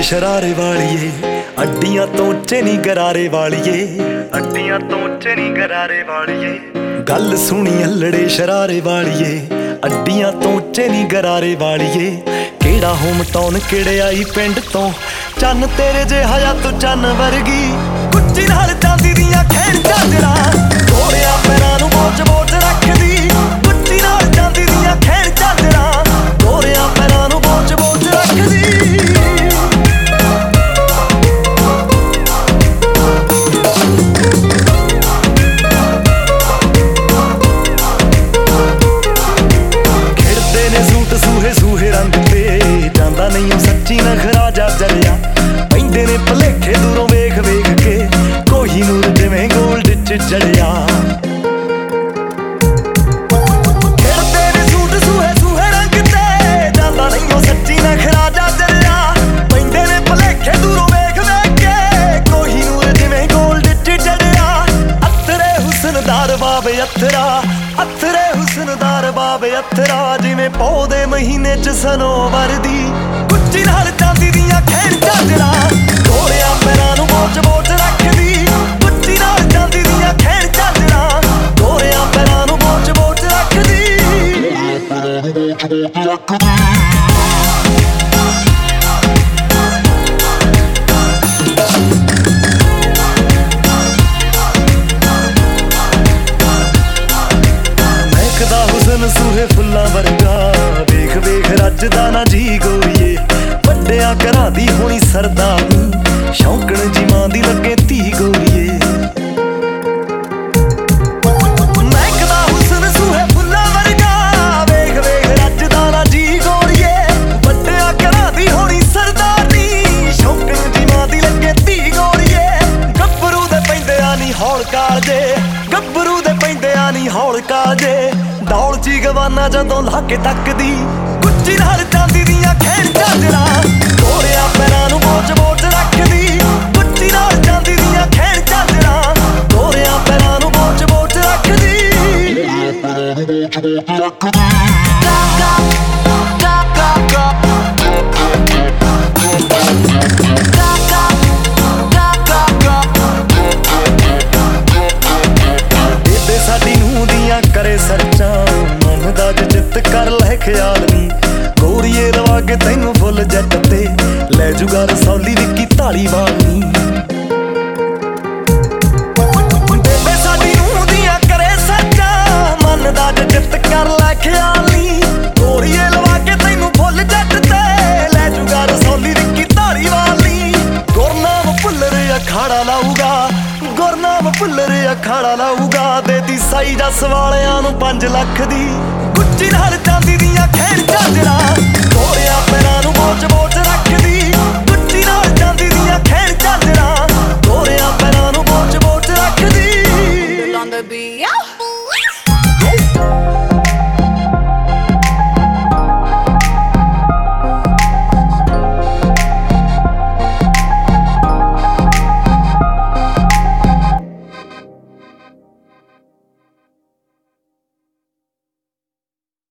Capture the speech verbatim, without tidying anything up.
ਸ਼ਰਾਰੇ ਵਾਲੀਏ, ਅੱਡੀਆਂ ਤੋਂ ਉੱਚੇ ਨੀ ਗਰਾਰੇ ਵਾਲੀਏ, ਅੱਡੀਆਂ ਤੋਂ ਉੱਚੇ ਨੀ ਗਰਾਰੇ ਵਾਲੀਏ। ਗੱਲ ਸੁਣੀ ਅਲੜੇ ਸ਼ਰਾਰੇ ਵਾਲੀਏ, ਅੱਡੀਆਂ ਤੋਂ ਉੱਚੇ ਨੀ ਗਰਾਰੇ ਵਾਲੀਏ। ਕਿਹੜਾ ਹੋਮ ਟਾਊਨ ਕਿਹੜੇ ਆਈ ਪਿੰਡ ਤੋਂ, ਚੰਨ ਤੇਰੇ ਜਿਹਾ ਤੂੰ ਚੰਨ ਵਰਗੀ। ਗੁੱਚੀ ਨਾਲ ਚਾਂਦੀ ਦੀਆਂ ਖੇਡ ਝਾਂਜਰਾਂ, ਗੋਰਿਆਂ ਪੈਰਾਂ ਨੂੰ ਬੋਝ ਬੋਝ ਰੱਖਦੀ। ਗੁੱਚੀ ਨਾਲ ਚਾਂਦੀ ਦੀਆਂ ਖੇਡ ਝਾਂਜਰਾਂ, ਗੋਰਿਆਂ ਪੈਰਾਂ ਨੂੰ ਬੋਝ ਬੋਝ ਰੱਖਦੀ। ਸੂਹੇ ਸੂਹੇ ਰੰਗ ਤੇ ਜਾਂਦਾ ਨਹੀਂ ਉਹ ਸੱਚੀ ਨਖਰਾ ਜਾ ਜਲਿਆ। ਪੈਂਦੇ ਨੇ ਭਲੇਖੇ ਦੂਰੋਂ ਵੇਖ ਵੇਖ ਕੇ, ਕੋਹੀਨੂਰ ਜਿਵੇਂ ਗੋਲਡ ਚ ਜੜਿਆ। ਖਿੜਦੇ ਨੇ ਸੂਟ ਸੂਹੇ ਸੂਹੇ ਰੰਗ ਤੇ, ਜਾਂਦਾ ਨਹੀਂ ਉਹ ਸੱਚੀ ਨਖਰਾ ਜਾ ਜਲਿਆ। ਪੈਂਦੇ ਨੇ ਭਲੇਖੇ ਦੂਰੋਂ ਵੇਖ ਵੇਖ ਕੇ, ਕੋਹੀਨੂਰ ਜਿਵੇਂ ਗੋਲਡ ਚ ਜੜਿਆ। ਅਥਰੇ ਹੁਸਨ ਦਾ ਰਬਾਬ ਅਥਰਾ, ਅਥਰੇ ਹੁਸਨ ਦਾ ਰਬਾਬ ਅਥਰਾ, ਜਿਵੇਂ ਪੌਦੇ ਮਹੀਨੇ ਚ ਸਨੋਵਰ ਦੀ। ਗੁੱਚੀ ਨਾਲ ਚਾਂਦੀ ਦੀਆਂ ਖੇਡ ਝਾਂਜਰਾਂ, ਗੋਰਿਆਂ ਪੈਰਾਂ ਨੂੰ ਬੋਝ ਬੋਝ ਰੱਖਦੀ। ਗੁੱਚੀ ਨਾਲ ਚਾਂਦੀ ਦੀਆਂ ਖੇਡ ਝਾਂਜਰਾਂ, ਗੋਰਿਆਂ ਪੈਰਾਂ ਨੂੰ ਬੋਝ ਬੋਝ ਰੱਖਦੀ। ਮਹਿਕਦਾ ਹੁਸਨ ਸੂਹੇ ਫੁੱਲਾਂ ਵਰਗਾ, ਵੇਖ ਵੇਖ ਰੱਜਦਾ ਨਾ ਜੀ ਗੋਰੀਏ। ਵੱਡਿਆਂ ਘਰਾਂ ਦੀ ਹੋਣੀ ਸਰਦਾਰਨੀ, ਸ਼ੌਂਕਣ ਜੀ ਮਾਂ ਦੀ ਲੱਗੇ ਧੀ ਗੋਰੀਏ। ਮਹਿਕਦਾ ਹੁਸਨ ਸੂਹੇ ਫੁੱਲਾਂ ਵਰਗਾ, ਵੇਖ ਵੇਖ ਰੱਜਦਾ ਨਾ ਜੀ ਗੋਰੀਏ। ਵੱਡਿਆਂ ਘਰਾਂ ਦੀ ਹੋਣੀ ਸਰਦਾਰਨੀ, ਸ਼ੌਂਕਣ ਜੀ ਮਾਂ ਦੀ ਲੱਗੇ ਧੀ ਗੋਰੀਏ। ਗੱਭਰੂ ਦੇ ਪੈਂਦਿਆਂ ਨੀ ਹੌਲ ਕਾਲਜੇ, ਗੱਭਰੂ ਦੇ ਪੈਂਦਿਆਂ ਨੀ ਹੌਲ ਕਾਲਜੇ। ਦੌਲ ਚ ਗਵਾਨਾ ਜਦੋਂ ਲਾ ਕੇ ਤੱਕਦੀ। ਗੁੱਚੀ ਨਾਲ ਚਾਂਦੀ ਦੀਆਂ ਖੇਡ ਝਾਂਜਰਾਂ, ਗੋਰਿਆਂ ਪੈਰਾਂ ਨੂੰ ਬੋਝ ਬੋਝ ਰੱਖਦੀ। ਗੁੱਚੀ ਨਾਲ ਚਾਂਦੀ ਦੀਆਂ ਖੇਡ ਝਾਂਜਰਾਂ, ਗੋਰਿਆਂ ਪੈਰਾਂ ਨੂੰ ਬੋਝ ਬੋਝ ਰੱਖਦੀ। ਬੇਬੇ ਸਾਡੀ ਨੂੰਹ ਦੀਆਂ ਕਰੇ ਸਰਚਾਂ, ਮਨ ਦਾ ਜਿੱਤ ਕਰ ਲੈ ਖਿਆਲ ਨੀ। ਗੋਰੀਏ ਲਵਾ ਕੇ ਤੈਨੂੰ ਫੁੱਲ ਜੱਟ ਤੇ, ਲੈ ਜੂਗਾ ਰਸੌਲੀ ਵਿੱਕੀ ਧਾਲੀਵਾਲ ਨੀ। ਬੇਬੇ ਸਾਡੀ ਨੂੰਹ ਦੀਆਂ ਕਰੇ ਸਰਚਾਂ, ਮਨ ਦਾ ਜਿੱਤ ਕਰ ਲੈ ਖਿਆਲ ਨੀ। ਗੋਰੀਏ ਲਵਾ ਕੇ ਤੈਨੂੰ ਫੁੱਲ ਜੱਟ ਤੇ, ਲੈ ਜੂਗਾ ਰਸੌਲੀ ਵਿੱਕੀ ਧਾਲੀਵਾਲ ਨੀ। ਗੁਰਨਾਮ ਭੁੱਲਰ ਅਖਾੜਾ ਲਾਊਗਾ, ਗੁਰਨਾਮ ਭੁੱਲਰ ਅਖਾੜਾ ਲਾਊਗਾ। ਦੇਤੀ ਸਾਈ ਜੱਸ ਵਾਲਿਆਂ ਨੂੰ ਪੰਜ ਲੱਖ ਦੀ। ਗੁੱਚੀ ਨਾਲ ਚਾਂਦੀ ਦੀਆਂ ਖੇਡ ਝਾਂਜਰਾਂ, ਗੋਰਿਆਂ ਪੈਰਾਂ ਨੂੰ